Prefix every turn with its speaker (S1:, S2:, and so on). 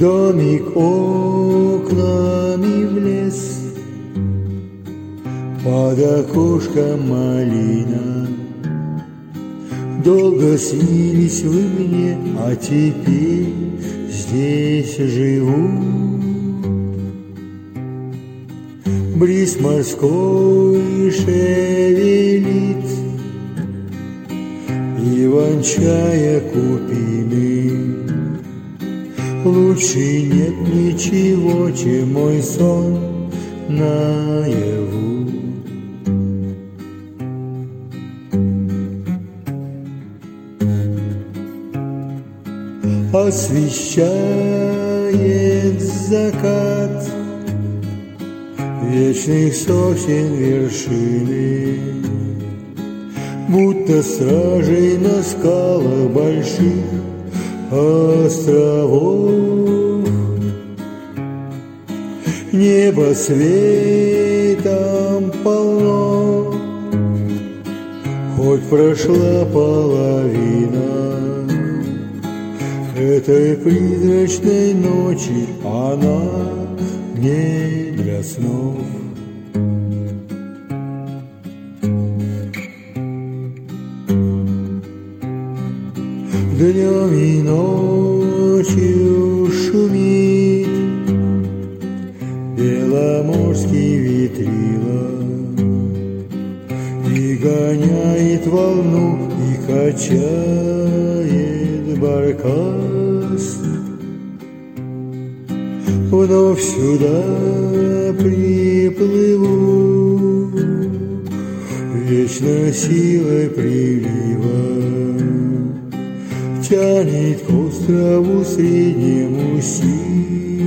S1: домик окнами в лес, под окошком малина. Долго снились вы мне, а теперь здесь живу. Бриз морской шевелит иван-чая купины. Лучше нет ничего, чем мой сон наяву. Освещает закат вечных сосен вершины, будто стражей на скалах больших островов. Небо светом полно, хоть прошла половина этой призрачной ночи, она не для снов. Днем и ночью шумит беломорский ветрила и гоняет волну, и качает баркас. Вновь сюда приплыву, вечно силой прилива тянет к острову среднему сил.